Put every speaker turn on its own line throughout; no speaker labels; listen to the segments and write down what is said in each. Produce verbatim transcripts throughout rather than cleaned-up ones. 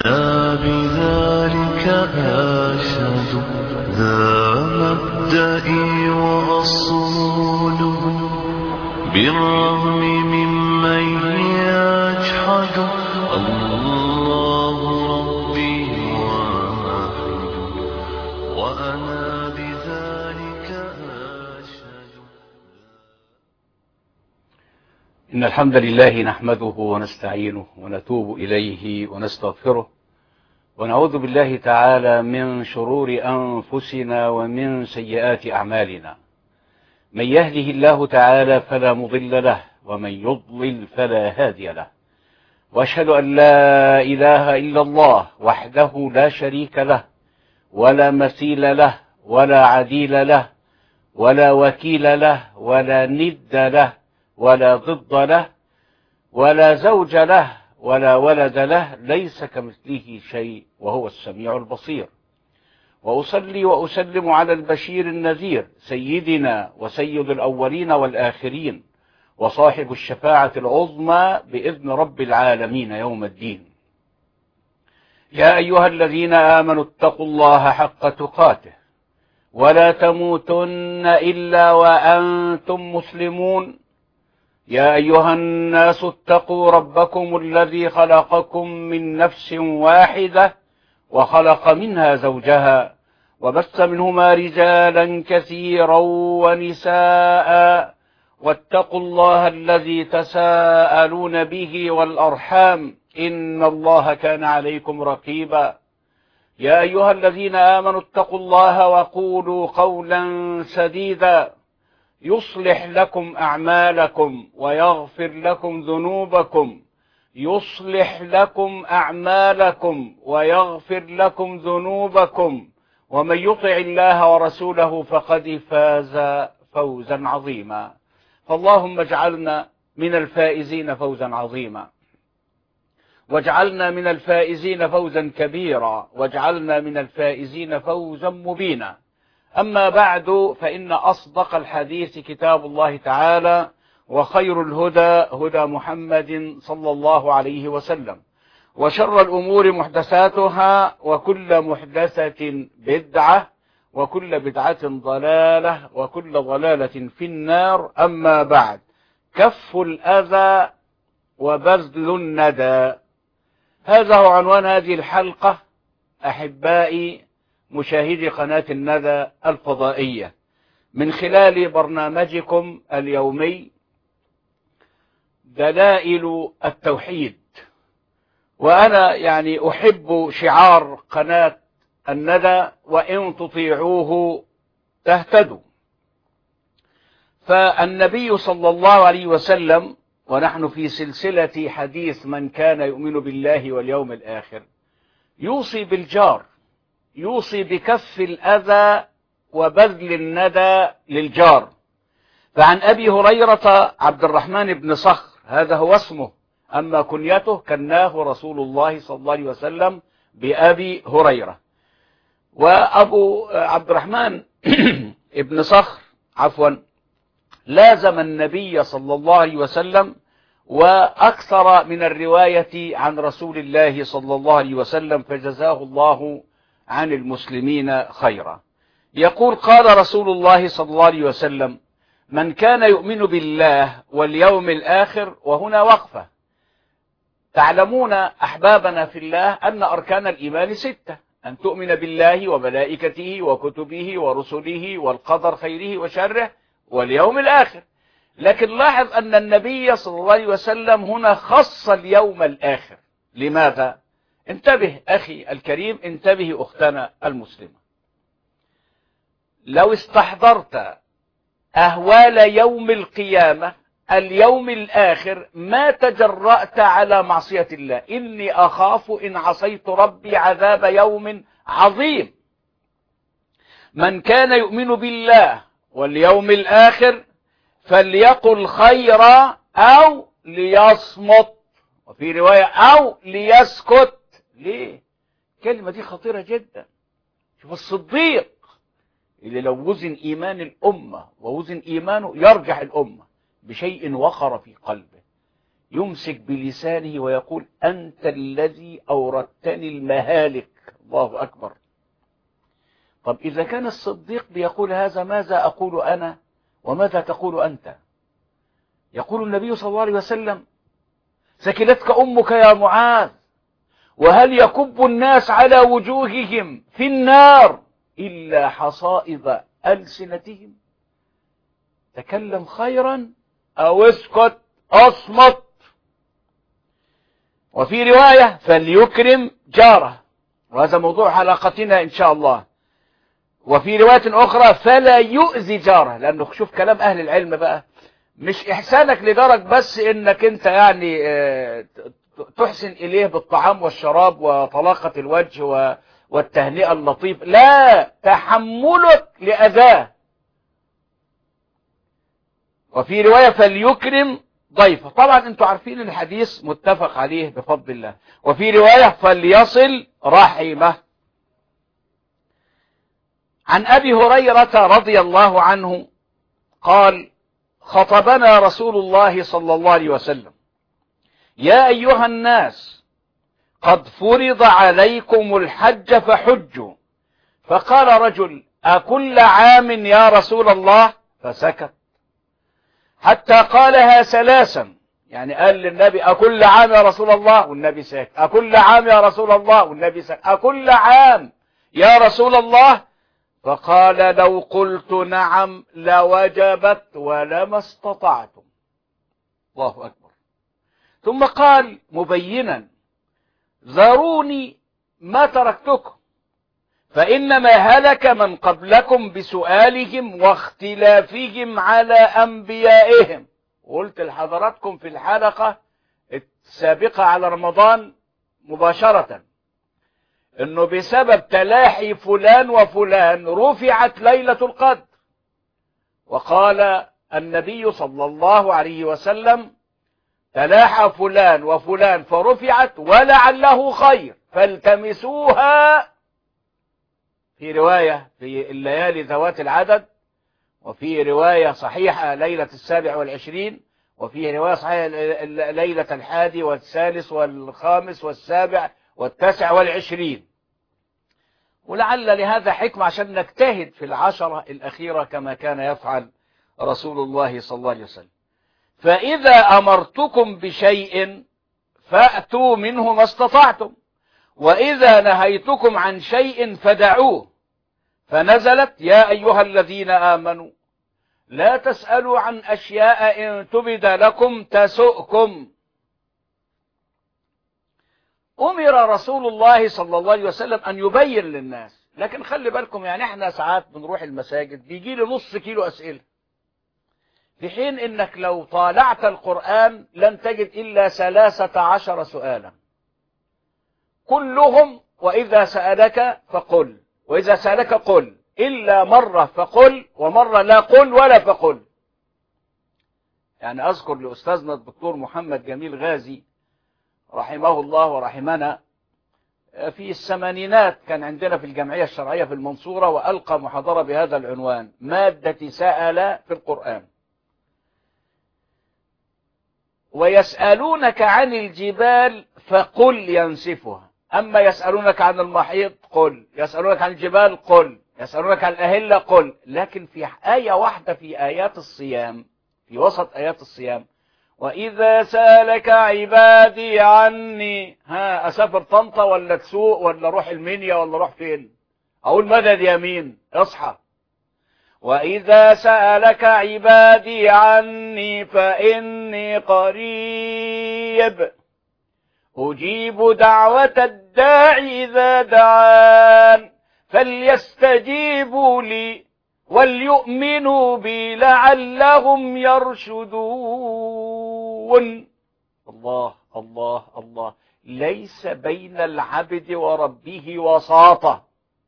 لا بذلك أشهد ذا مبدئي وأصوله بالرغم ممن يجحد الله ربي واحد وأنا بذلك أشهد.
إن الحمد لله نحمده ونستعينه ونتوب إليه ونستغفره ونعوذ بالله تعالى من شرور أنفسنا ومن سيئات أعمالنا. من يهده الله تعالى فلا مضل له ومن يضلل فلا هادي له، وأشهد أن لا إله إلا الله وحده لا شريك له ولا مثيل له ولا عديل له ولا وكيل له ولا ند له ولا ضد له ولا زوج له ولا ولد له، ليس كمثله شيء وهو السميع البصير. وأصلي وأسلم على البشير النذير سيدنا وسيد الأولين والآخرين وصاحب الشفاعة العظمى بإذن رب العالمين يوم الدين. يا أيها الذين آمنوا اتقوا الله حق تقاته ولا تموتن إلا وأنتم مسلمون. يا أيها الناس اتقوا ربكم الذي خلقكم من نفس واحدة وخلق منها زوجها وبث منهما رجالا كثيرا ونساء، واتقوا الله الذي تساءلون به والأرحام إن الله كان عليكم رقيبا. يا أيها الذين آمنوا اتقوا الله وقولوا قولا سديدا يصلح لكم أعمالكم ويغفر لكم ذنوبكم يصلح لكم أعمالكم ويغفر لكم ذنوبكم ومن يطع الله ورسوله فقد فاز فوزا عظيما. فاللهم اجعلنا من الفائزين فوزا عظيما، واجعلنا من الفائزين فوزا كبيرا، واجعلنا من الفائزين فوزا مبينا. أما بعد، فإن أصدق الحديث كتاب الله تعالى، وخير الهدى هدى محمد صلى الله عليه وسلم، وشر الأمور محدثاتها، وكل محدثة بدعة، وكل بدعة ضلالة، وكل ضلالة في النار. أما بعد، كف الأذى وبذل الندى، هذا هو عنوان هذه الحلقة أحبائي مشاهدي قناة الندى الفضائية من خلال برنامجكم اليومي دلائل التوحيد. وأنا يعني أحب شعار قناة الندى: وإن تطيعوه تهتدوا. فالنبي صلى الله عليه وسلم، ونحن في سلسلة حديث من كان يؤمن بالله واليوم الآخر، يوصي بالجار، يوصي بكف الأذى وبذل الندى للجار. فعن أبي هريرة عبد الرحمن بن صخر، هذا هو اسمه، أما كنيته كناه رسول الله صلى الله عليه وسلم بأبي هريرة. وأبو عبد الرحمن ابن صخر عفوا لازم النبي صلى الله عليه وسلم وأكثر من الرواية عن رسول الله صلى الله عليه وسلم، فجزاه الله عن المسلمين خيرا. يقول: قال رسول الله صلى الله عليه وسلم: من كان يؤمن بالله واليوم الآخر. وهنا وقفة. تعلمون أحبابنا في الله أن أركان الإيمان ستة: أن تؤمن بالله وملائكته وكتبه ورسله والقدر خيره وشره واليوم الآخر. لكن لاحظ أن النبي صلى الله عليه وسلم هنا خص اليوم الآخر. لماذا؟ انتبه أخي الكريم، انتبه أختنا المسلمة. لو استحضرت أهوال يوم القيامة اليوم الآخر ما تجرأت على معصية الله. إني أخاف إن عصيت ربي عذاب يوم عظيم. من كان يؤمن بالله واليوم الآخر فليقل خيرا أو ليصمت، وفي رواية أو ليسكت. ليه؟ الكلمة دي خطيرة جدا. شوف الصديق اللي لو وزن إيمان الأمة ووزن إيمانه يرجح الأمة بشيء وقر في قلبه، يمسك بلسانه ويقول أنت الذي أوردتني المهالك. الله أكبر. طب إذا كان الصديق بيقول هذا، ماذا أقول أنا وماذا تقول أنت؟ يقول النبي صلى الله عليه وسلم ثكلتك أمك يا معاذ، وهل يكب الناس على وجوههم في النار إلا حصائد ألسنتهم؟ تكلم خيرا أو اسكت أصمت. وفي رواية فليكرم جاره، وهذا موضوع حلقتنا إن شاء الله. وفي رواية أخرى فلا يؤذي جاره، لأنه شوف كلام أهل العلم بقى، مش إحسانك لجارك بس إنك أنت يعني تحسن إليه بالطعام والشراب وطلاقة الوجه والتهنئة اللطيف، لا، تحملك لأذاه. وفي رواية فليكرم ضيفه. طبعا انتوا عارفين الحديث متفق عليه بفضل الله. وفي رواية فليصل رحمه. عن أبي هريرة رضي الله عنه قال خطبنا رسول الله صلى الله عليه وسلم يا أيها الناس قد فرض عليكم الحج فحجوا. فقال رجل أكل عام يا رسول الله؟ فسكت حتى قالها ثلاثا، يعني قال للنبي أكل عام يا رسول الله؟ والنبي ساكت. أكل عام يا رسول الله؟ والنبي ساكت. أكل عام يا رسول الله؟ فقال لو قلت نعم لوجبت ولما استطعتم. الله أكبر. ثم قال مبينا ذروني ما تركتكم فإنما هلك من قبلكم بسؤالهم واختلافهم على أنبيائهم. قلت لحضراتكم في الحلقة السابقة على رمضان مباشرة انه بسبب تلاحي فلان وفلان رفعت ليلة القدر، وقال النبي صلى الله عليه وسلم تلاحى فلان وفلان فرفعت ولعله خير فالتمسوها، في رواية في الليالي ذوات العدد، وفي رواية صحيحة ليلة السابع والعشرين، وفي رواية صحيحة ليلة الحادي والثالث والخامس والسابع والتاسع والعشرين. ولعل لهذا حكمة عشان نجتهد في العشرة الأخيرة كما كان يفعل رسول الله صلى الله عليه وسلم. فإذا أمرتكم بشيء فأتوا منه ما استطعتم، وإذا نهيتكم عن شيء فدعوه. فنزلت يا أيها الذين آمنوا لا تسألوا عن أشياء إن تبد لكم تسؤكم. أمر رسول الله صلى الله عليه وسلم أن يبين للناس، لكن خلي بالكم يعني احنا ساعات بنروح المساجد بيجي لي نص كيلو أسئلة، في حين انك لو طالعت القرآن لن تجد إلا ثلاثة عشر سؤالا كلهم وإذا سألك فقل، وإذا سألك قل، إلا مرة فقل ومرة لا قل ولا فقل. يعني أذكر لأستاذنا الدكتور محمد جميل غازي رحمه الله ورحمنا في الثمانينات كان عندنا في الجمعية الشرعية في المنصورة، وألقى محاضرة بهذا العنوان مادة سأل في القرآن. ويسألونك عن الجبال فقل ينسفها، أما يسألونك عن المحيط قل، يسألونك عن الجبال قل، يسألونك عن الأهلة قل. لكن في آية واحدة في آيات الصيام، في وسط آيات الصيام، وإذا سألك عبادي عني، ها أسافر طنطا ولا تسوق ولا روح المنيا ولا روح فين؟ أقول مدد يمين اصحى. وإذا سألك عبادي عني فإني قريب أجيب دعوة الداعي إذا دعان فليستجيبوا لي وليؤمنوا بي لعلهم يرشدون. الله الله الله. ليس بين العبد وربه وساطة،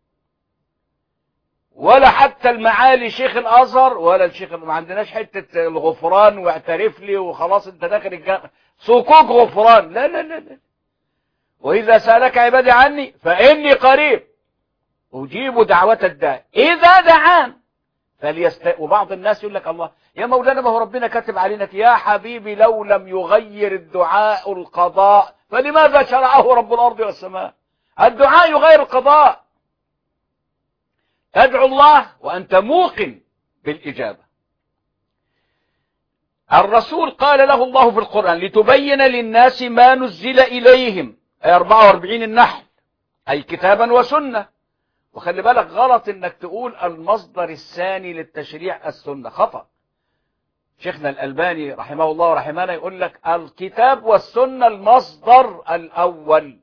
ولا حتى المعالي شيخ الازهر ولا الشيخ، ما عندناش حته الغفران واعترف لي وخلاص انت داخل الجنه، صكوك غفران، لا لا لا لا. واذا سالك عبادي عني فاني قريب اجيب دعوه الداعي اذا دعان فليست. وبعض الناس يقول لك الله يا مولانا ما هو ربنا كاتب علينا يا حبيبي لو لم يغير الدعاء القضاء فلماذا شرعه رب الأرض والسماء؟ الدعاء يغير القضاء. تدعو الله وأنت موقن بالإجابة. الرسول قال له الله في القرآن لتبين للناس ما نزل إليهم، أي أربعة وأربعين النحل، أي كتابا وسنة. وخلي بالك غلط انك تقول المصدر الثاني للتشريع السنة، خطأ. شيخنا الألباني رحمه الله ورحمنا يقول لك الكتاب والسنة المصدر الأول،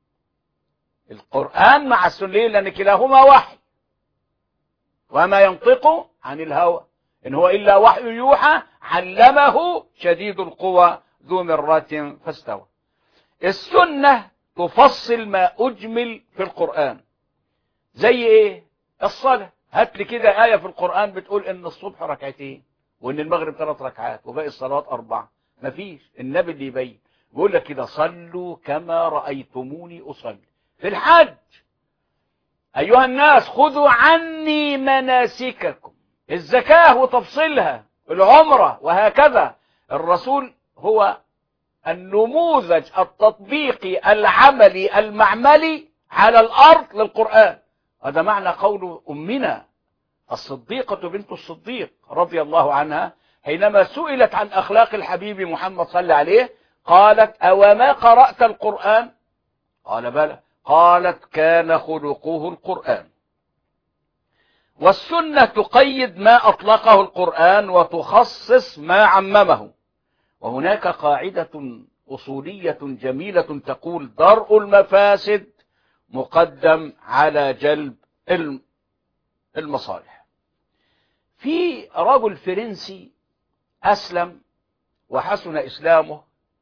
القرآن مع السنة، لأن كلاهما وحي وما ينطق عن الهوى إن هو إلا وحي يوحى علمه شديد القوى ذو مرة فاستوى. السنة تفصل ما أجمل في القرآن. زي إيه؟ الصلاة. هات لي كده آية في القرآن بتقول إن الصبح ركعتين وإن المغرب ثلاث ركعات وباقي الصلوات أربعة. مفيش. النبي اللي يبين بيقول لك كده صلوا كما رأيتموني أصلي. في الحج أيها الناس خذوا عني مناسككم. الزكاة وتفصيلها، العمرة، وهكذا. الرسول هو النموذج التطبيقي العملي المعملي على الأرض للقرآن. هذا معنى قول أمنا الصديقة بنت الصديق رضي الله عنها حينما سئلت عن أخلاق الحبيب محمد صلى الله عليه قالت أوما قرأت القرآن؟ قال بلى. قالت كان خلقه القرآن. والسنة تقيد ما أطلقه القرآن وتخصص ما عممه. وهناك قاعدة أصولية جميلة تقول درء المفاسد مقدم على جلب المصالح. في رجل فرنسي أسلم وحسن إسلامه،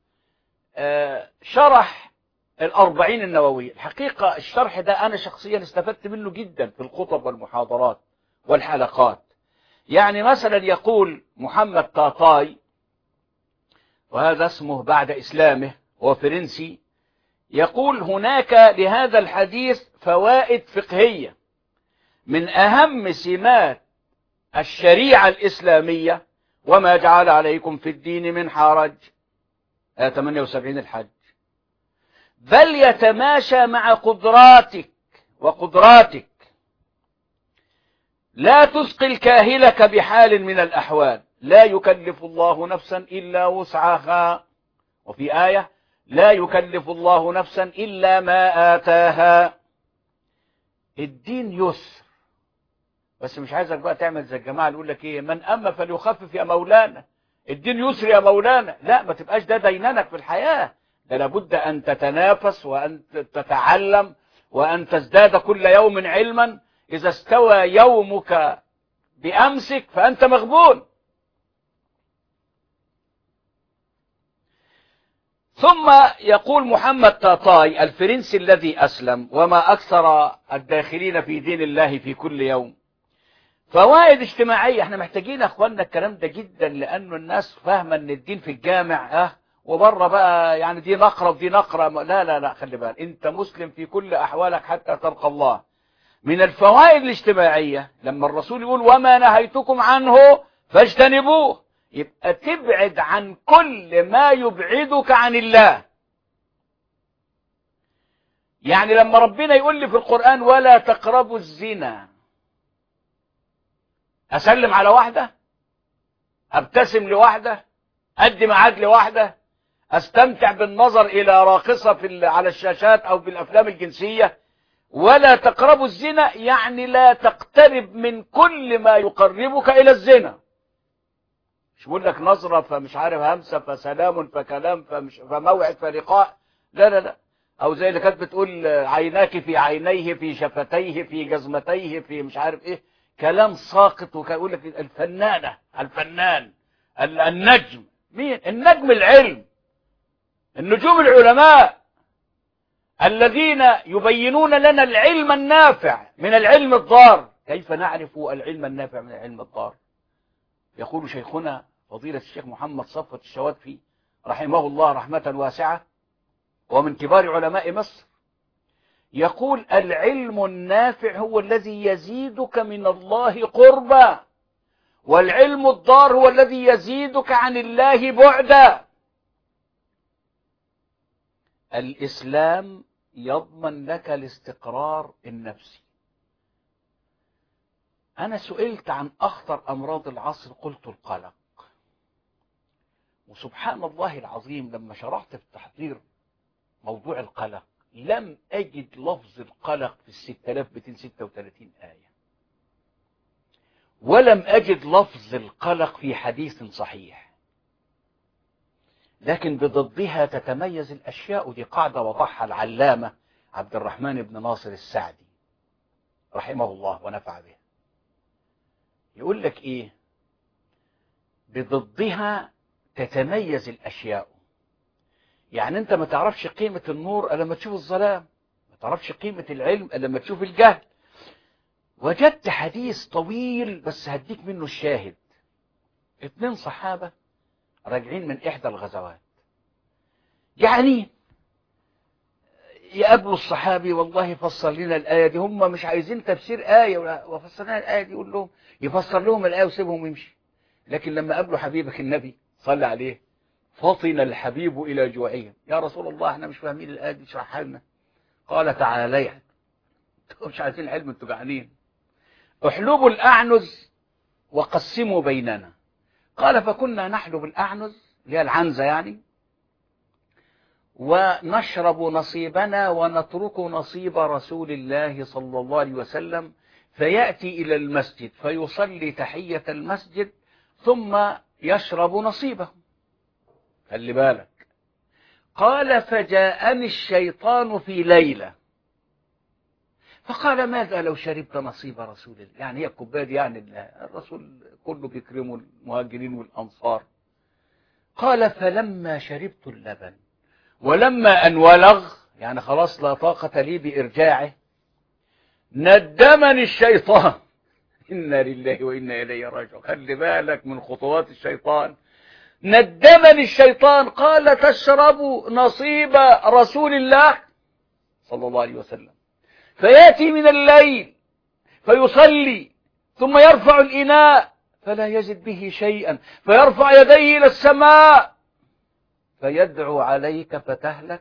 شرح الأربعين النووية. الحقيقة الشرح ده أنا شخصيا استفدت منه جدا في الخطب والمحاضرات والحلقات. يعني مثلا يقول محمد تاطاي، وهذا اسمه بعد إسلامه، هو فرنسي، يقول هناك لهذا الحديث فوائد فقهية. من أهم سمات الشريعة الإسلامية وما جعل عليكم في الدين من حرج، آية ثمانية وسبعين الحج، بل يتماشى مع قدراتك وقدراتك، لا تثقل كاهلك بحال من الأحوال، لا يكلف الله نفسا إلا وسعها. وفي آية لا يكلف الله نفسا إلا ما آتاها. الدين يسر، بس مش عايزك بقى تعمل زي الجماعة اللي يقول لك ايه من أما فليخفف يا مولانا، الدين يسر يا مولانا. لا، ما تبقاش ده دينانك في الحياة. ده لابد أن تتنافس وأن تتعلم وأن تزداد كل يوم علما. إذا استوى يومك بأمسك فأنت مغبون. ثم يقول محمد تاطاي الفرنسي الذي أسلم، وما أكثر الداخلين في دين الله في كل يوم، فوائد اجتماعية. احنا محتاجين يا اخواننا الكلام ده جدا، لأنه الناس فاهمة ان الدين في الجامع اه وبره بقى، يعني دي نقرة ودي نقرة. لا لا لا، خلي بالك انت مسلم في كل أحوالك حتى تلقى الله. من الفوائد الاجتماعية لما الرسول يقول وما نهيتكم عنه فاجتنبوه، يبقى تبعد عن كل ما يبعدك عن الله. يعني لما ربنا يقول لي في القرآن ولا تقربوا الزنا، أسلم على واحدة، أبتسم لواحدة، أدي ميعاد لواحدة، أستمتع بالنظر إلى راقصة في على الشاشات أو بالأفلام الجنسية. ولا تقربوا الزنا يعني لا تقترب من كل ما يقربك إلى الزنا. مش بقول لك نظرة فمش عارف همسة فسلام فكلام فمش فموعد فلقاء، لا لا لا. أو زي اللي كانت بتقول عيناك في عينيه في شفتيه في جزمتيه في مش عارف إيه، كلام ساقط. ويقول لك الفنانة الفنان النجم. مين النجم؟ العلم، النجوم العلماء الذين يبينون لنا العلم النافع من العلم الضار. كيف نعرف العلم النافع من العلم الضار؟ يقول شيخنا فضيلة الشيخ محمد صفوت الشواتفي رحمه الله رحمة واسعة، ومن كبار علماء مصر، يقول العلم النافع هو الذي يزيدك من الله قربا والعلم الضار هو الذي يزيدك عن الله بعدا. الإسلام يضمن لك الاستقرار النفسي. أنا سئلت عن أخطر أمراض العصر، قلت القلق. وسبحان الله العظيم لما شرحت في تحضير موضوع القلق لم أجد لفظ القلق في الستة آلاف ومئتين وستة وثلاثين آية، ولم أجد لفظ القلق في حديث صحيح. لكن بضدها تتميز الأشياء، ودي قاعدة وضعها العلامة عبد الرحمن بن ناصر السعدي رحمه الله ونفع به. يقول لك إيه؟ بضدها تتميز الأشياء. يعني أنت ما تعرفش قيمة النور إلا لما تشوف الظلام، ما تعرفش قيمة العلم إلا لما تشوف الجهل. وجدت حديث طويل بس هديك منه الشاهد. اتنين صحابة راجعين من إحدى الغزوات، يعني يقابلوا الصحابي والله فسر لنا الآية دي، هم مش عايزين تفسير آية وفسر لنا الآية دي، يقول لهم يفسر لهم الآية وسيبهم ويمشي. لكن لما قابلوا حبيبك النبي صلى عليه فطن الحبيب إلى جوعهم، يا رسول الله احنا مش فاهمين الآية دي اشرحها لنا. قال تعالى، انتوا مش عايزين علم، انتوا جعانين، احلبوا الأعنز وقسموا بيننا. قال فكنا نحلب الأعنز اللي هي العنزة يعني، ونشرب نصيبنا ونترك نصيب رسول الله صلى الله عليه وسلم، فيأتي إلى المسجد فيصلي تحية المسجد ثم يشرب نصيبه. خلي بالك. قال فجاءني الشيطان في ليلة فقال ماذا لو شربت نصيب رسول الله؟ يعني هي الكوبايه دي يعني الرسول كله بيكرمه المهاجرين والأنصار. قال فلما شربت اللبن ولما أن ولغ، يعني خلاص لا طاقة لي بإرجاعه، ندمني الشيطان. إنا لله وإنا إليه راجعون. خلي بالك من خطوات الشيطان. ندمني الشيطان. قال تشرب نصيب رسول الله صلى الله عليه وسلم، فيأتي من الليل فيصلي ثم يرفع الإناء فلا يجد به شيئا، فيرفع يديه إلى السماء فيدعو عليك فتهلك.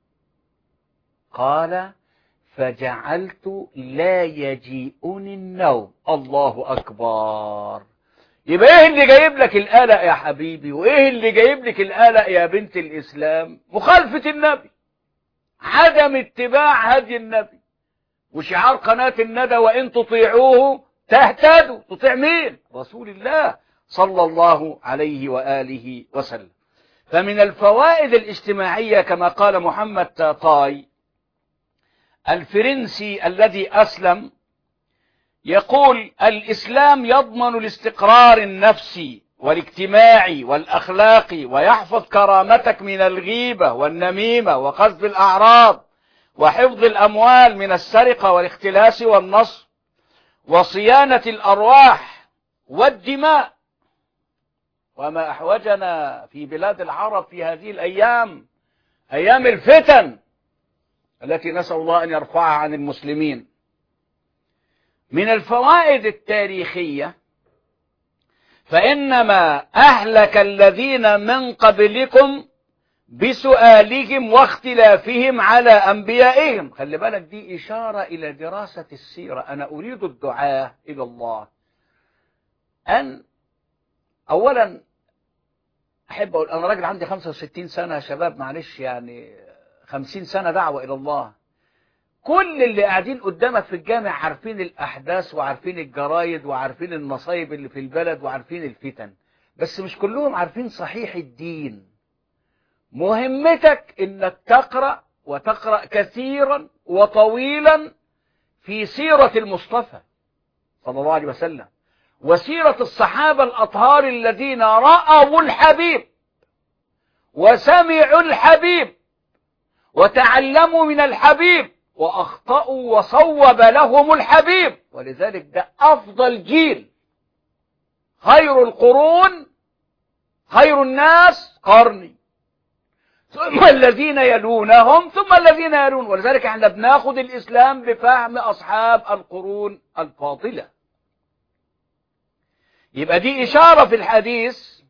قال فجعلت لا يجيئني النوم. الله أكبر. يبقى ايه اللي جايب لك القلق يا حبيبي، وايه اللي جايب لك القلق يا بنت الإسلام؟ مخالفة النبي، عدم اتباع هدي النبي. وشعار قناة الندى وإن تطيعوه تهتدوا. تطيع مين؟ رسول الله صلى الله عليه وآله وسلم. فمن الفوائد الاجتماعية كما قال محمد طاي الفرنسي الذي أسلم، يقول الإسلام يضمن الاستقرار النفسي والاجتماعي والأخلاقي، ويحفظ كرامتك من الغيبة والنميمة وقذف الأعراض، وحفظ الأموال من السرقة والاختلاس والنصب، وصيانة الأرواح والدماء. وما أحوجنا في بلاد العرب في هذه الأيام، أيام الفتن التي نسأل الله أن يرفعها عن المسلمين. من الفوائد التاريخية فإنما أهلك الذين من قبلكم بسؤالهم واختلافهم على أنبيائهم. خلي بالك دي إشارة إلى دراسة السيرة. أنا أريد الدعاء إلى الله أن أولا أحب أقول أنا راجل عندي خمسة وستين سنة يا شباب، معلش يعني خمسين سنة دعوة إلى الله. كل اللي قاعدين قدامك في الجامع عارفين الأحداث وعارفين الجرايد وعارفين المصايب اللي في البلد وعارفين الفتن، بس مش كلهم عارفين صحيح الدين. مهمتك انك تقرأ وتقرأ كثيرا وطويلا في سيرة المصطفى صلى الله عليه وسلم، وسيرة الصحابة الأطهار الذين رأوا الحبيب وسمعوا الحبيب وتعلموا من الحبيب وأخطأوا وصوب لهم الحبيب. ولذلك ده أفضل جيل. خير القرون خير الناس قرني ثم الذين يلونهم ثم الذين يلون. ولذلك احنا بناخد الإسلام بفهم أصحاب القرون الفاضلة. يبقى دي إشارة في الحديث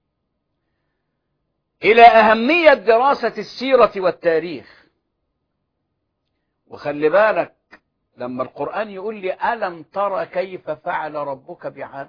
إلى أهمية دراسة السيرة والتاريخ. وخلي بالك لما القرآن يقول لي ألم ترى كيف فعل ربك بعاد،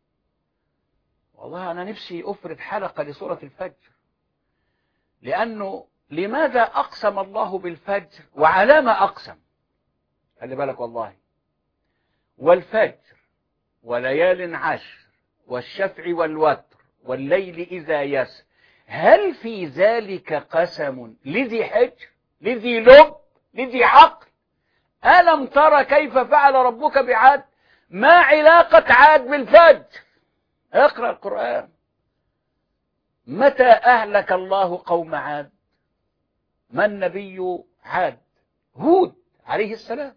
والله أنا نفسي أفرد حلقة لسورة الفجر، لأنه لماذا أقسم الله بالفجر وعلى ما أقسم؟ خلي بالك والله، والفجر وليال عشر والشفع والوتر والليل إذا يسر، هل في ذلك قسم لذي حجر لذي لب لذي عقل؟ ألم ترى كيف فعل ربك بعاد؟ ما علاقة عاد بالفجر؟ اقرأ القرآن. متى أهلك الله قوم عاد؟ ما النبي عاد؟ هود عليه السلام.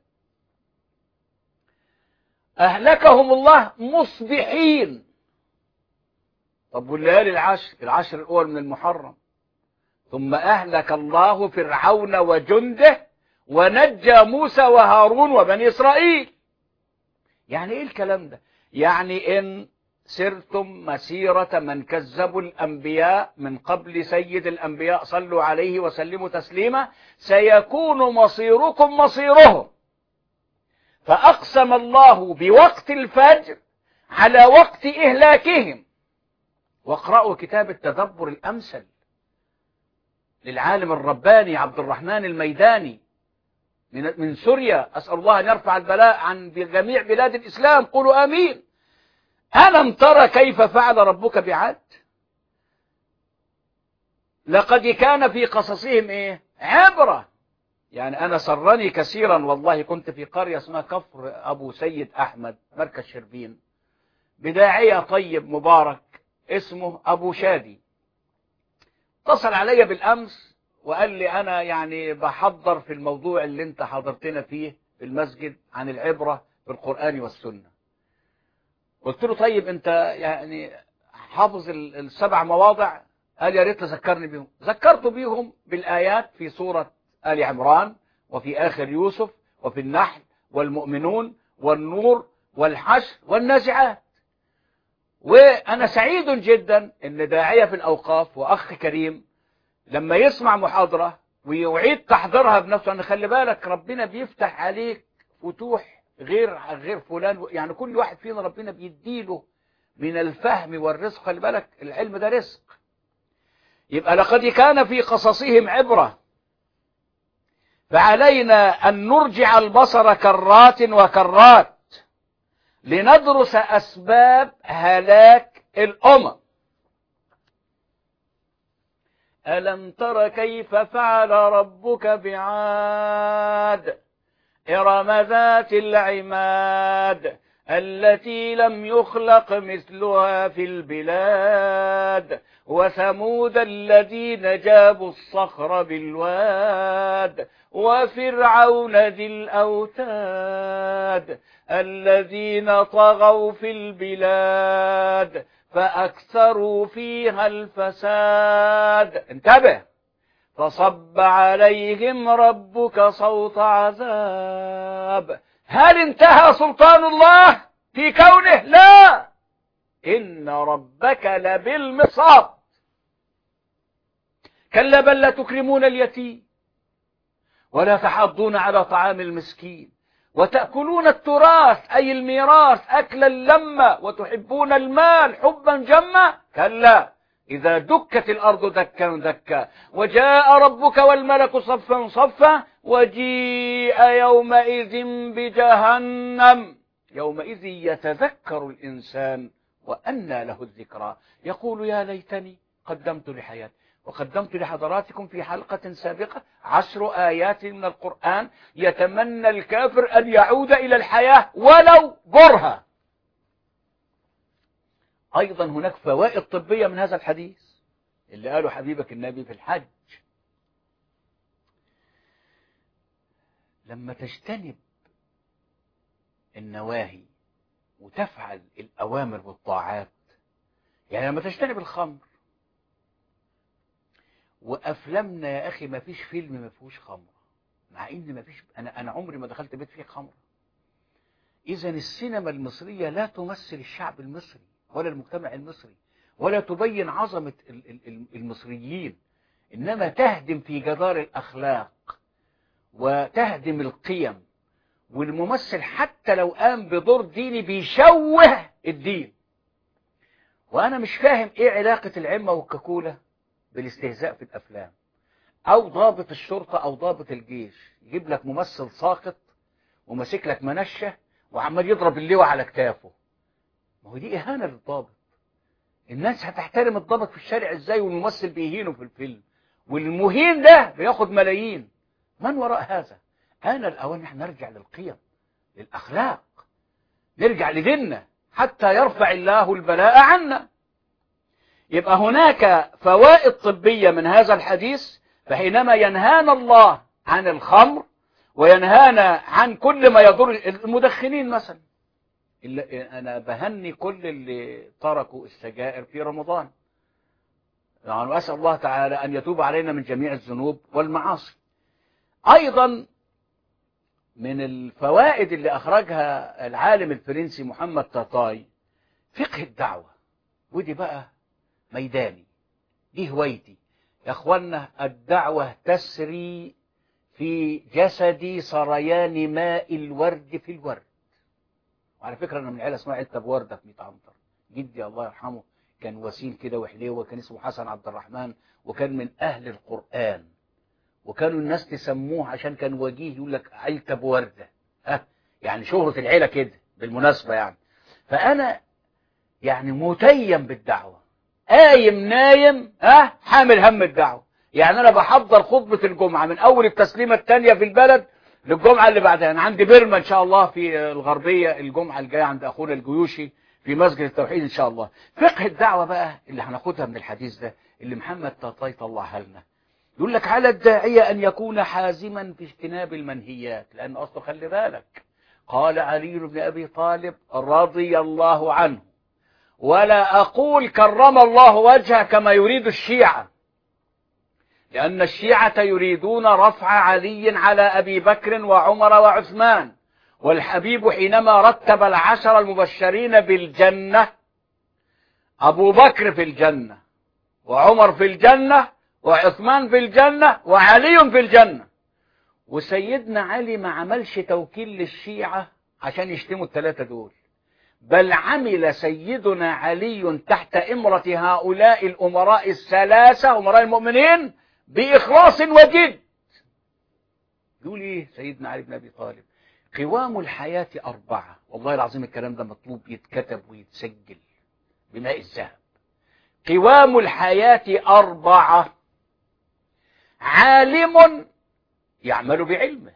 أهلكهم الله مصبحين. طب والليالي العشر العشر الأول من المحرم؟ ثم أهلك الله فرعون وجنده ونجى موسى وهارون وبني إسرائيل. يعني إيه الكلام ده؟ يعني إن سرتم مسيرة من كذبوا الأنبياء من قبل سيد الأنبياء صلوا عليه وسلموا تسليما، سيكون مصيركم مصيرهم. فأقسم الله بوقت الفجر على وقت إهلاكهم. واقرأوا كتاب التدبر الأمثل للعالم الرباني عبد الرحمن الميداني من من سوريا، أسأل الله أن يرفع البلاء عن جميع بلاد الإسلام، قولوا آمين. ألم ترى كيف فعل ربك بعاد؟ لقد كان في قصصهم إيه؟ عبرة. يعني أنا سرني كثيرا والله، كنت في قرية اسمها كفر أبو سيد أحمد مركز شربين، بداعية طيب مبارك اسمه أبو شادي، اتصل علي بالأمس وقال لي أنا يعني بحضر في الموضوع اللي انت حضرتنا فيه في المسجد عن العبرة بالقرآن والسنة. قلت له طيب انت يعني حافظ السبع مواضع؟ قال يا ريت تذكرني بيهم. ذكرته بيهم بالآيات في سورة آل عمران وفي آخر يوسف وفي النحل والمؤمنون والنور والحشر والنازعات. وأنا سعيد جدا ان داعية في الأوقاف وأخ كريم لما يسمع محاضرة ويعيد تحضيرها بنفسه، أن خلي بالك ربنا بيفتح عليك فتوح غير غير فلان، يعني كل واحد فينا ربنا بيديله من الفهم والرزق. خلي بالك العلم ده رزق. يبقى لقد كان في قصصهم عبرة، فعلينا أن نرجع البصر كرات وكرات لندرس أسباب هلاك الأمم. ألم تر كيف فعل ربك بعاد إرم ذات العماد التي لم يخلق مثلها في البلاد وثمود الذين جابوا الصخر بالواد وفرعون ذي الأوتاد الذين طغوا في البلاد فأكثروا فيها الفساد. انتبه، فصب عليهم ربك صوت عذاب. هل انتهى سلطان الله في كونه؟ لا، إن ربك لبالمرصاد. كلا بل لا تكرمون اليتيم ولا تحاضون على طعام المسكين وتأكلون التراث أي الميراث أكلا لما وتحبون المال حبا جما. كلا إذا دكت الأرض دكا دكا وجاء ربك والملك صفا صفا وجيء يومئذ بجهنم يومئذ يتذكر الإنسان وأنى له الذكرى يقول يا ليتني قدمت لحياتي. وقدمت لحضراتكم في حلقة سابقة عشر آيات من القرآن يتمنى الكافر أن يعود إلى الحياة ولو برهة. أيضا هناك فوائد طبية من هذا الحديث اللي قاله حبيبك النبي في الحج. لما تجتنب النواهي وتفعل الأوامر والطاعات، يعني لما تجتنب الخمر، وأفلامنا يا أخي ما فيش فيلم ما فيهوش خمر، مع إن ما فيش، أنا أنا عمري ما دخلت بيت فيه خمر. إذا السينما المصرية لا تمثل الشعب المصري، ولا المجتمع المصري، ولا تبين عظمة المصريين، إنما تهدم في جدار الأخلاق وتهدم القيم. والممثل حتى لو قام بدور ديني بيشوه الدين. وأنا مش فاهم إيه علاقة العمة والكاكولا بالاستهزاء في الأفلام، أو ضابط الشرطة أو ضابط الجيش يجيب لك ممثل ساقط وماسك لك منشة وعمال يضرب اللواء على كتافه. ما هو دي إهانة للضابط. الناس هتحترم الضابط في الشارع إزاي والممثل بيهينه في الفيلم، والمهين ده بياخد ملايين؟ من وراء هذا؟ أنا الأوان نحن نرجع للقيم، للأخلاق، نرجع لديننا حتى يرفع الله البلاء عنا. يبقى هناك فوائد طبية من هذا الحديث. فحينما ينهانا الله عن الخمر وينهانا عن كل ما يضر المدخنين مثلا، أنا بهني كل اللي تركوا السجائر في رمضان، يعني أسأل الله تعالى أن يتوب علينا من جميع الذنوب والمعاصي. أيضا من الفوائد اللي أخرجها العالم الفرنسي محمد تاتاي فقه الدعوة، ودي بقى ميداني، دي هوايتي يا أخوانا. الدعوة تسري في جسدي سريان ماء الورد في الورد. وعلى فكرة أنا من عيلة اسمها عيلة أبو وردة في ميت عنتر. جدي الله يرحمه كان وسيم كده وحليوة، كان اسمه حسن عبد الرحمن، وكان من أهل القرآن، وكانوا الناس تسموه عشان كان وجيه يقول لك عيلة أبو وردة، ها يعني شهرة العيلة كده بالمناسبة يعني. فأنا يعني متيم بالدعوة، قايم نايم ها حامل هم الدعوة. يعني أنا بحضر خطبة الجمعة من أول التسليمة الثانية في البلد للجمعة اللي بعدها. أنا عندي بيرما إن شاء الله في الغربية الجمعة الجاية عند أخونا الجيوشي في مسجد التوحيد إن شاء الله. فقه الدعوة بقى اللي هناخدها من الحديث ده اللي محمد تاتاي طلعها لنا، يقول لك على الداعية أن يكون حازما في اجتناب المنهيات، لأن أصله خلي بالك قال علي بن أبي طالب رضي الله عنه: ولا أقول كرم الله وجهه كما يريد الشيعة، لأن الشيعة يريدون رفع علي على أبي بكر وعمر وعثمان، والحبيب حينما رتب العشر المبشرين بالجنة أبو بكر في الجنة وعمر في الجنة وعثمان في الجنة وعلي في الجنة. وسيدنا علي ما عملش توكيل للشيعة عشان يشتموا الثلاثة دول، بل عمل سيدنا علي تحت إمرة هؤلاء الأمراء الثلاثة أمراء المؤمنين بإخلاص وجد. يقول إيه سيدنا علي بن أبي طالب؟ قوام الحياة أربعة. والله العظيم الكلام ده مطلوب يتكتب ويتسجل بماء الذهب. قوام الحياة أربعة: عالم يعمل بعلمه،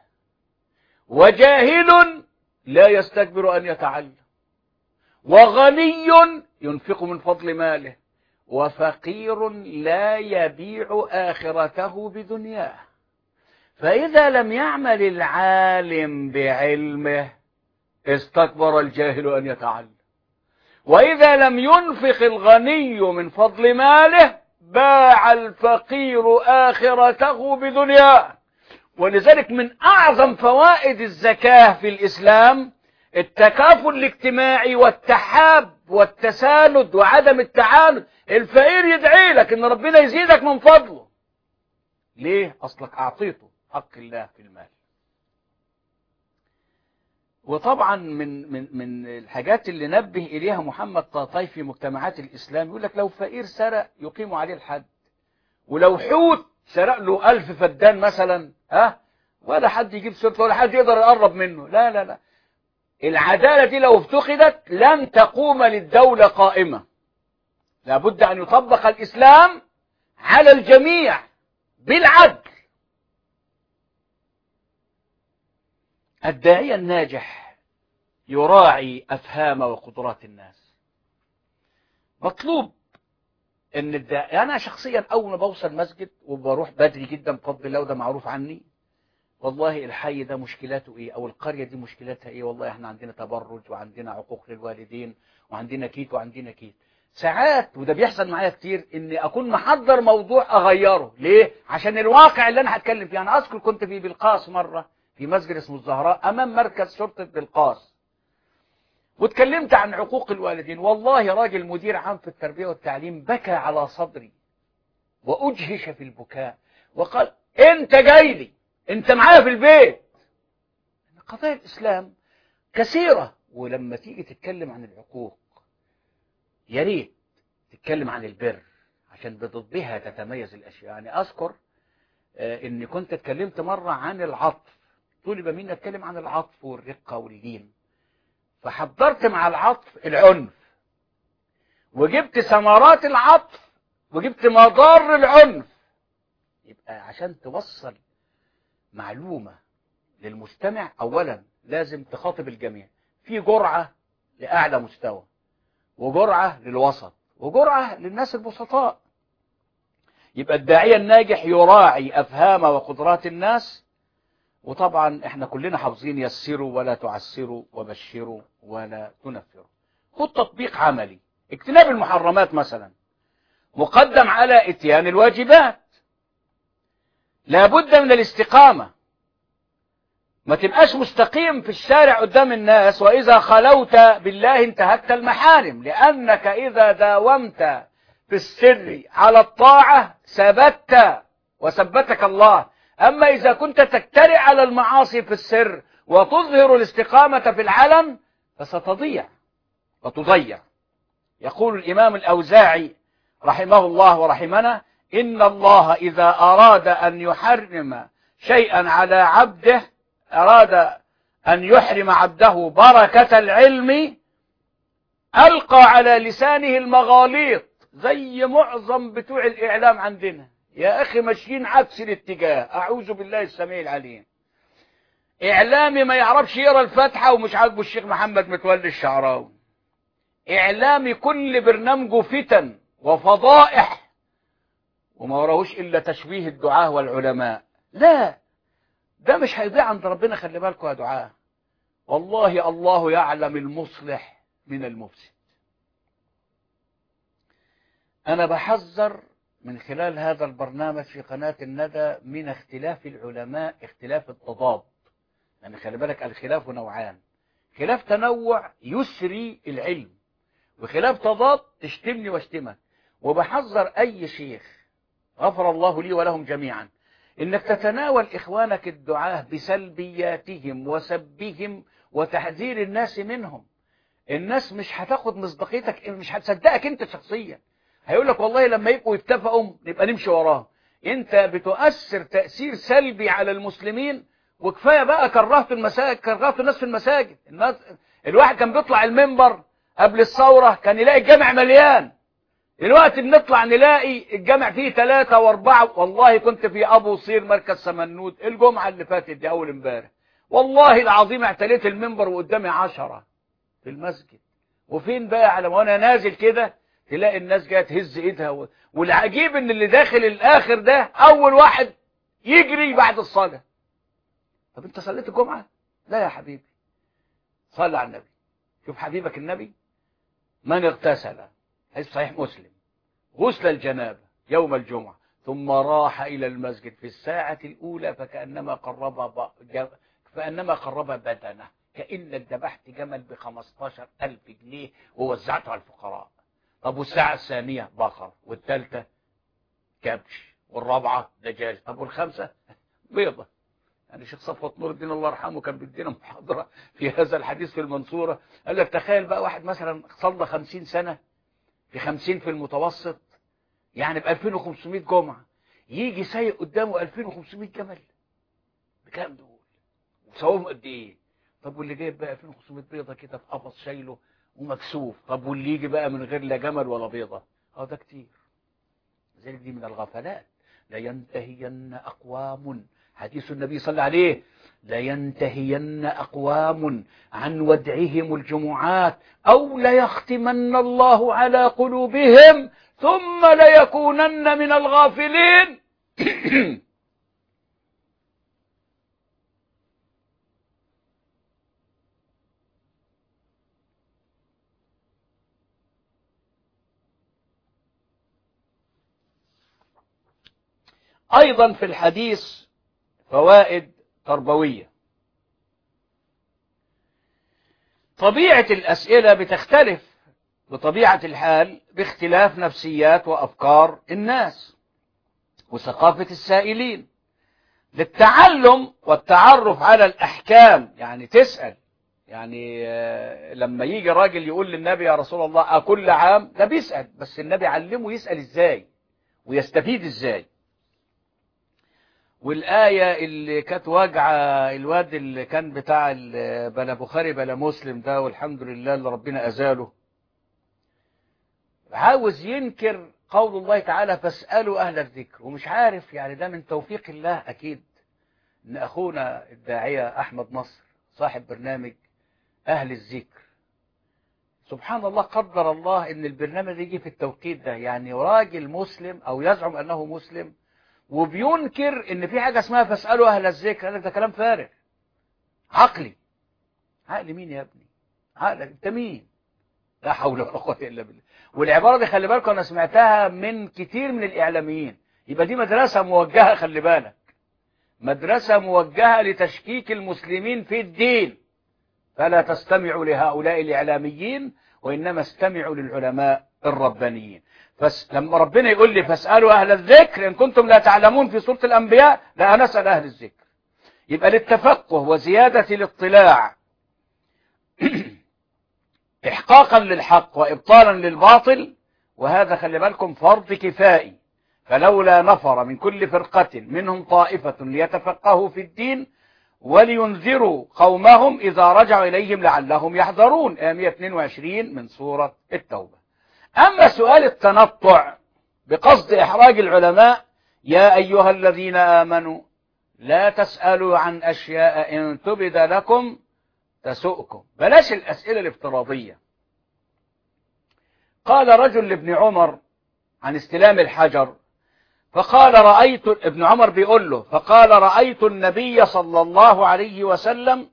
وجاهل لا يستكبر أن يتعلم، وغني ينفق من فضل ماله، وفقير لا يبيع آخرته بدنياه. فإذا لم يعمل العالم بعلمه استكبر الجاهل أن يتعلم، وإذا لم ينفق الغني من فضل ماله باع الفقير آخرته بدنياه. ولذلك من أعظم فوائد الزكاة في الإسلام التكافل الاجتماعي والتحاب والتساند وعدم التعاند. الفقير يدعي لك ان ربنا يزيدك من فضله. ليه؟ اصلك اعطيته حق الله في المال. وطبعا من من من الحاجات اللي نبه اليها محمد تاتاي في مجتمعات الاسلام، يقول لك لو فقير سرق يقيم عليه الحد، ولو حوت سرق له ألف فدان مثلا ها ولا حد يجيب سيرته ولا حد يقدر يقرب منه. لا لا لا، العدالة دي لو افتقدت لن تقوم للدولة قائمة. لابد أن يطبق الإسلام على الجميع بالعدل. الداعية الناجح يراعي أفهام وقدرات الناس. مطلوب ان الداعية، أنا شخصيا أول ما بوصل مسجد وبروح بدري جدا بفضل الله وده معروف عني، والله الحي ده مشكلاته ايه، او القرية دي مشكلتها ايه، والله احنا عندنا تبرج وعندنا عقوق للوالدين وعندنا كيت وعندنا كيت. ساعات وده بيحصل معايا كتير اني اكون محضر موضوع اغيره. ليه؟ عشان الواقع اللي انا هتكلم فيه. انا اذكر كنت في بلقاس مرة في مسجد اسمه الزهراء امام مركز شرطة بلقاس، واتكلمت عن عقوق الوالدين. والله راجل مدير عام في التربية والتعليم بكى على صدري وأجهش في البكاء وقال انت جاي لي، انت معايا في البيت. قضايا الإسلام كثيرة، ولما تيجي تتكلم عن العقوق يا ريت تتكلم عن البر، عشان بضدها تتميز الأشياء. يعني أذكر آه إني كنت اتكلمت مرة عن العطف، طلب مني اتكلم عن العطف والرقة واللين، فحضرت مع العطف العنف، وجبت ثمرات العطف، وجبت مضار العنف. يبقى عشان توصل معلومة للمستمع أولا لازم تخاطب الجميع، في جرعة لأعلى مستوى، وجرعة للوسط، وجرعة للناس البسطاء. يبقى الداعية الناجح يراعي أفهام وقدرات الناس. وطبعا احنا كلنا حافظين يسروا ولا تعسروا وبشروا ولا تنفروا. خد تطبيق عملي. اجتناب المحرمات مثلا مقدم على اتيان الواجبات. لابد من الاستقامة، ما تبقاش مستقيم في الشارع قدام الناس وإذا خلوت بالله انتهكت المحارم، لأنك إذا داومت في السر على الطاعة ثبت وثبتك الله. أما إذا كنت تجترئ على المعاصي في السر وتظهر الاستقامة في العلن فستضيع وتضيع. يقول الإمام الأوزاعي رحمه الله ورحمنا: إن الله إذا أراد أن يحرم شيئا على عبده، أراد أن يحرم عبده بركة العلم، ألقى على لسانه المغاليط، زي معظم بتوع الإعلام عندنا يا أخي ماشيين عكس الاتجاه. أعوذ بالله السميع العليم. إعلامي ما يعرفش يقرأ الفاتحة ومش عاجبه الشيخ محمد متولي الشعراوي. إعلامي كل برنامجه فتن وفضائح وما وراهوش إلا تشويه الدعاة والعلماء. لا، ده مش هيضيع عند ربنا. خلي بالكم يا دعاة، والله الله يعلم المصلح من المفسد. أنا بحذر من خلال هذا البرنامج في قناة الندى من اختلاف العلماء، اختلاف التضاد. يعني خلي بالك الخلاف نوعان: خلاف تنوع يسري العلم، وخلاف تضاد تشتمني واشتمك. وبحذر أي شيخ غفر الله لي ولهم جميعا إنك تتناول إخوانك الدعاة بسلبياتهم وسبهم وتحذير الناس منهم. الناس مش هتاخد مصداقيتك، مش هتصدقك أنت شخصيا. هيقول لك والله لما يبقوا يتفقوا نبقى نمشي وراهم. أنت بتؤثر تأثير سلبي على المسلمين. وكفاية بقى كرهت المساجد، كرهت الناس في المساجد. الناس الواحد كان بيطلع المنبر قبل الثورة كان يلاقي الجامع مليان. دلوقتي بنطلع نلاقي الجامع فيه ثلاثة واربعة. والله كنت في ابو صير مركز سمنود الجمعة اللي فاتت دي اول امبارح، والله العظيم اعتليت المنبر وقدامي عشرة في المسجد. وفين بقى على وانا نازل كده تلاقي الناس جايه تهز ايدها و... والعجيب ان اللي داخل الاخر ده اول واحد يجري بعد الصلاة. طب انت صليت الجمعة؟ لا يا حبيبي، صلى على النبي. شوف حبيبك النبي من اغتسل، حديث صحيح مسلم، غسل الجنابة يوم الجمعة ثم راح إلى المسجد في الساعة الأولى فكأنما قرب ب... فأنما قرب بدنه، كأنك ذبحت جمل بخمستاشر ألف جنيه ووزعته على الفقراء. طب والساعة الثانية بقر، والثالثة كبش، والرابعة دجاج، طب والخامسة بيضة. يعني الشيخ صفوت نور الدين الله يرحمه كان بيدينا محاضرة في هذا الحديث في المنصورة. قال لك تخيل بقى واحد مثلا صلى خمسين سنة في خمسين في المتوسط، يعني ب ألفين وخمسمائة جمعة، يجي سايق قدامه ألفين وخمسمائة جمل. بكام دول؟ وسواهم قد ايه؟ طب واللي جايب بقى ألفين وخمسمائة بيضة كده في قفص شايله ومكسوف، طب واللي يجي بقى من غير لا جمل ولا بيضة؟ اه ده كتير. زي دي من الغفلات. لا ينتهين أقوام، حديث النبي صلى الله عليه، لا ينتهين أقوام عن ودعهم الجمعات أو ليختمن الله على قلوبهم ثم ليكونن من الغافلين. أيضا في الحديث فوائد تربوية. طبيعة الأسئلة بتختلف بطبيعة الحال باختلاف نفسيات وأفكار الناس وثقافة السائلين. للتعلم والتعرف على الأحكام، يعني تسأل، يعني لما يجي راجل يقول للنبي يا رسول الله أكل عام، ده بيسأل، بس النبي علمه يسأل إزاي ويستفيد إزاي. والآية اللي كانت واجعة الواد اللي كان بتاع بلا بخاري بلا مسلم ده، والحمد لله اللي ربنا أزاله، عاوز ينكر قول الله تعالى فاسألوا أهل الذكر، ومش عارف يعني ده من توفيق الله أكيد إن أخونا الداعية أحمد نصر صاحب برنامج أهل الذكر، سبحان الله قدر الله إن البرنامج يجي في التوقيت ده، يعني راجل مسلم أو يزعم أنه مسلم وبينكر إن في حاجة اسمها فاسألوا أهل الذكر. قال لك ده كلام فارغ عقلي. عقل مين يا ابني؟ عقلك أنت مين؟ لا حول ولا قوة إلا بالله. والعبارة دي خلي بالكم أنا سمعتها من كتير من الإعلاميين. يبقى دي مدرسة موجهة، خلي بالك، مدرسة موجهة لتشكيك المسلمين في الدين. فلا تستمعوا لهؤلاء الإعلاميين، وإنما استمعوا للعلماء الربانيين. فلما ربنا يقول لي فاسألوا أهل الذكر إن كنتم لا تعلمون في سورة الأنبياء، لا نسأل أهل الذكر. يبقى للتفقه وزيادة الاطلاع إحقاقا للحق وإبطالا للباطل، وهذا خلي بالكم فرض كفائي. فلولا نفر من كل فرقة منهم طائفة ليتفقهوا في الدين ولينذروا قومهم إذا رجعوا إليهم لعلهم يحذرون، آية مئة واثنين وعشرين من سورة التوبة. أما سؤال التنطع بقصد إحراج العلماء، يا أيها الذين آمنوا لا تسألوا عن أشياء إن تبد لكم تسؤكم. بلاش الأسئلة الافتراضية. قال رجل لابن عمر عن استلام الحجر، فقال رأيت، ابن عمر بيقول له، فقال رأيت النبي صلى الله عليه وسلم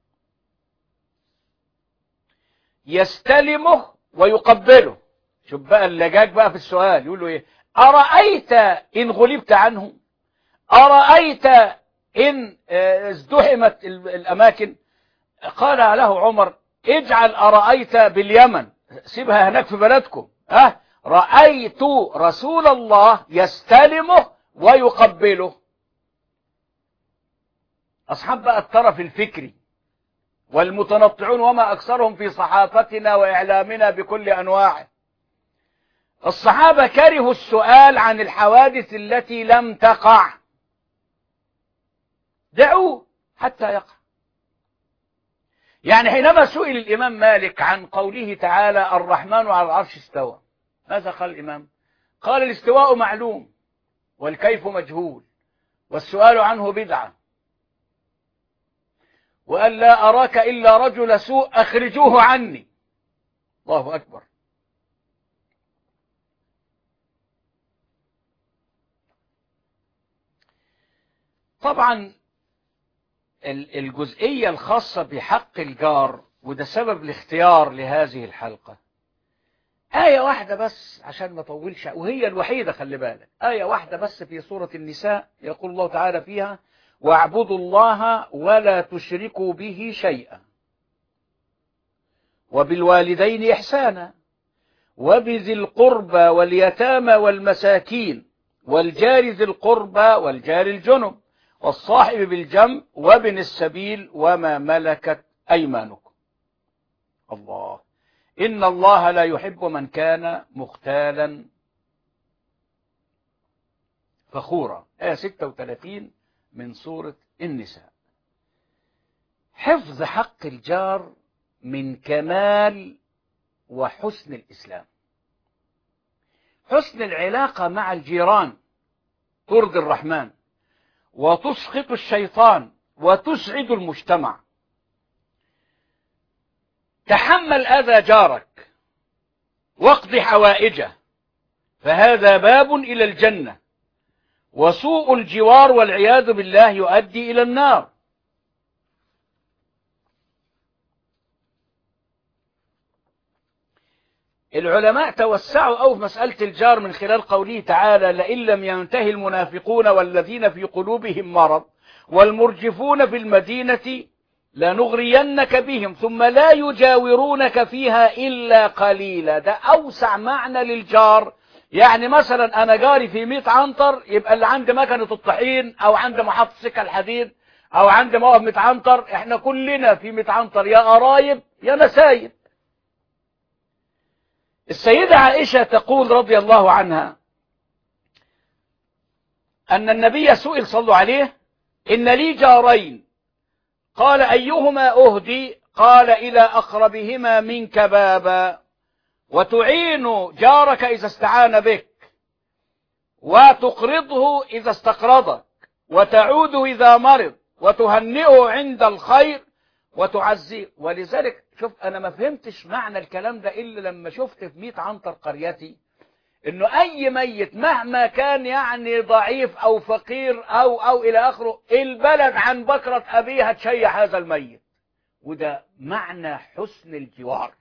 يستلمه ويقبله. شوف بقى اللجاج بقى في السؤال، يقول له ايه؟ أرأيت إن غلبت عنه؟ أرأيت إن ازدحمت الأماكن؟ قال له عمر اجعل أرأيت باليمن، سيبها هناك في بلدكم. ها، رأيت رسول الله يستلمه ويقبله. أصحاب بقى الطرف الفكري والمتنطعون وما أكثرهم في صحافتنا وإعلامنا بكل أنواعه. الصحابة كرهوا السؤال عن الحوادث التي لم تقع، دعوه حتى يقع. يعني حينما سئل الإمام مالك عن قوله تعالى الرحمن على العرش استوى، ماذا قال الإمام؟ قال الاستواء معلوم والكيف مجهول والسؤال عنه بدعة، وقال لا أراك إلا رجل سوء أخرجوه عني. الله أكبر. طبعا الجزئية الخاصة بحق الجار، وده سبب الاختيار لهذه الحلقة، آية واحدة بس عشان ما طولش، وهي الوحيدة، خلي بالك، آية واحدة بس في سورة النساء، يقول الله تعالى فيها واعبدوا الله ولا تشركوا به شيئا وبالوالدين إحسانا وبذي القربى واليتامى والمساكين والجار ذي القربى والجار الجنب والصاحب بالجنب وابن السبيل وما ملكت أيمانكم. الله، إن الله لا يحب من كان مختالا فخورا، آية ستة وثلاثين من سورة النساء. حفظ حق الجار من كمال وحسن الإسلام. حسن العلاقة مع الجيران ترضي الرحمن وتسخط الشيطان وتسعد المجتمع. تحمل أذى جارك واقض حوائجه، فهذا باب إلى الجنة، وسوء الجوار والعياذ بالله يؤدي إلى النار. العلماء توسعوا أو في مسألة الجار من خلال قوله تعالى لئن لم ينتهي المنافقون والذين في قلوبهم مرض والمرجفون في المدينة لنغرينك بهم ثم لا يجاورونك فيها إلا قليلا. ده أوسع معنى للجار. يعني مثلا أنا جاري في مئة عنتر، يبقى اللي عند مكنة الطحين أو عند محطة سكة الحديد أو عند موقف مئة عنتر، إحنا كلنا في مئة عنتر، يا قرايب يا نسايب. السيدة عائشة تقول رضي الله عنها أن النبي سئل صلوا عليه: إن لي جارين، قال أيهما أهدي؟ قال إلى أقربهما منك بابا، وتعين جارك إذا استعان بك، وتقرضه إذا استقرضك، وتعوده إذا مرض، وتهنئه عند الخير، وتعزيه. ولذلك شوف، أنا ما فهمتش معنى الكلام ده إلا لما شفت في مئة عنتر قريتي إنه أي ميت مهما كان يعني ضعيف أو فقير أو أو إلى آخره، البلد عن بكرة أبيه هتشيع هذا الميت. وده معنى حسن الجوار.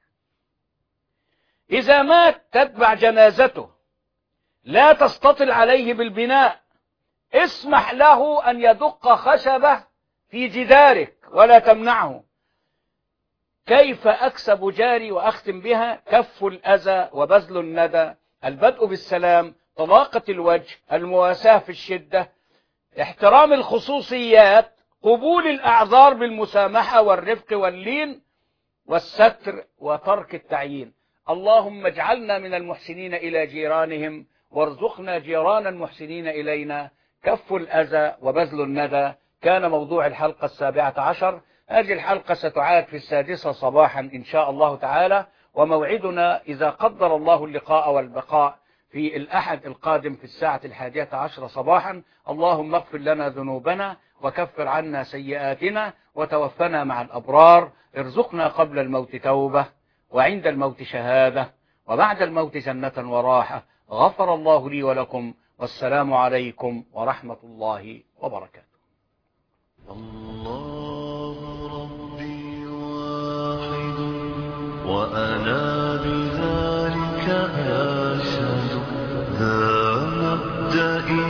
إذا مات تتبع جنازته، لا تستطل عليه بالبناء، اسمح له أن يدق خشبة في جدارك ولا تمنعه. كيف أكسب جاري وأختم بها؟ كف الأذى وبذل الندى، البدء بالسلام، طلاقة الوجه، المواساة في الشدة، احترام الخصوصيات، قبول الأعذار بالمسامحة والرفق واللين، والستر وترك التعيين. اللهم اجعلنا من المحسنين إلى جيرانهم، وارزقنا جيرانا محسنين إلينا. كف الأذى وبذل الندى كان موضوع الحلقة السابعة عشر. هذه الحلقة ستعاد في السادسة صباحا إن شاء الله تعالى، وموعدنا إذا قدر الله اللقاء والبقاء في الأحد القادم في الساعة الحادية عشر صباحا. اللهم اغفر لنا ذنوبنا وكفر عنا سيئاتنا وتوفنا مع الأبرار. ارزقنا قبل الموت توبة، وعند الموت شهادة، وبعد الموت جنة وراحة. غفر الله لي ولكم، والسلام عليكم ورحمة الله وبركاته.
الله ربي واحد وأنا بذلك أشهد، ذا مبدئي